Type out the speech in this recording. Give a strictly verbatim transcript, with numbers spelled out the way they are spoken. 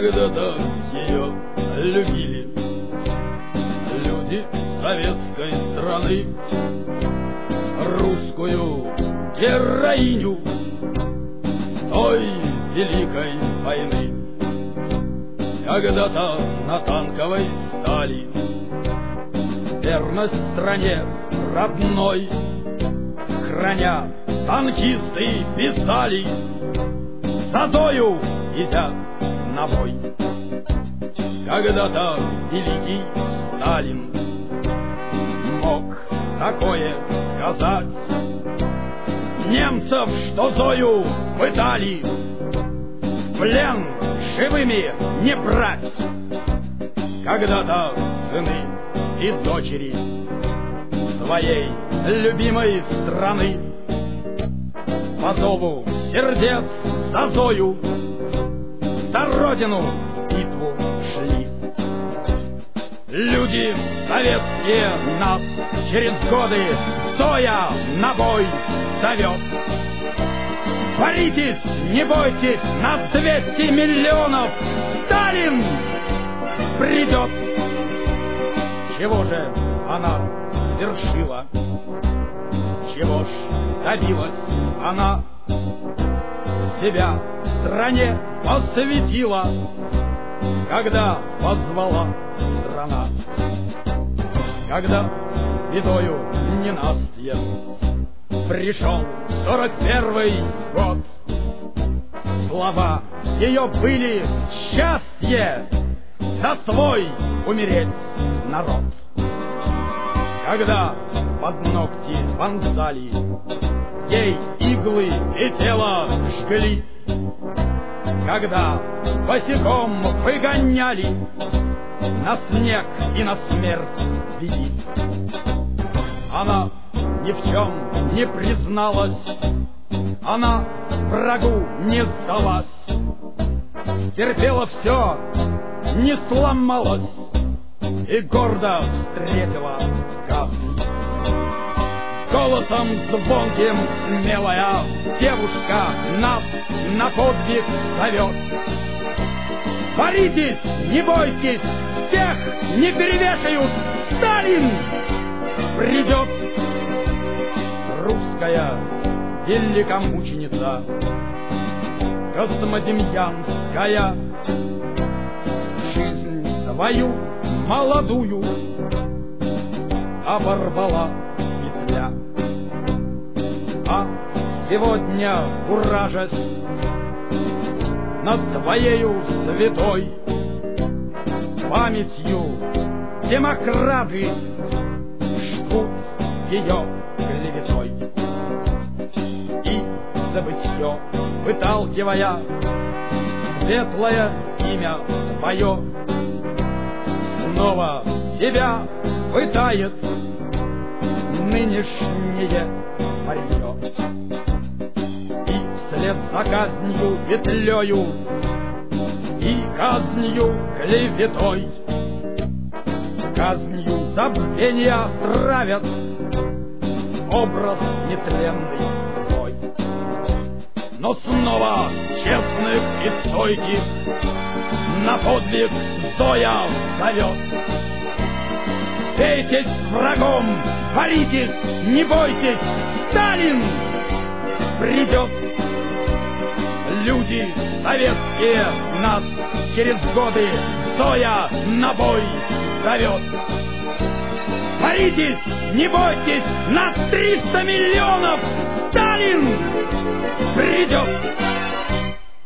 Когда-то ее любили люди советской страны, русскую героиню той великой войны. Когда-то на танковой стали верность стране родной, храня, танкисты писали, за Зою идя на бой. Когда-то великий Сталин мог такое сказать: немцев, что Зою пытали, в плен живыми не брать. Когда-то сыны и дочери своей любимой страны по зову сердец за Зою за родину битву шли. Люди советские нас через годы Зоя на бой зовет. Боритесь, не бойтесь, на двести миллионов Сталин придет. Чего же она свершила? Чего ж добилась она? Себя стране посвятила, когда позвала страна. Когда бедою ненастьем пришел сорок первый год, слова ее были счастье, за свой умереть народ. Когда под ногти вонзали ей иглы и тело жгли, когда босиком выгоняли на снег и на смерть вели, она ни в чем не призналась, она врагу не сдалась, терпела все, не сломалась и гордо встретила казнь. Голосом звонким смелая девушка нас на подвиг зовет. Боритесь, не бойтесь, всех не перевешают, Сталин придет. Русская великомученица Космодемьянская жизнь свою молодую оборвала петля. А сегодня, куражась над своею святой памятью, демократы жгут ее клеветой. И забытье, выталкивая светлое имя свое, снова себя пытает нынешнее варье. И вслед за казнью петлею и казнью клеветой, казнью забвения травят образ нетленный свой. Но снова честных и стойких на подвиг Зоя зовет. Бейтесь с врагом, боритесь, не бойтесь, Сталин придет. Люди советские нас через годы Зоя на бой зовет. Боритесь, не бойтесь, на триста миллионов Сталин придет.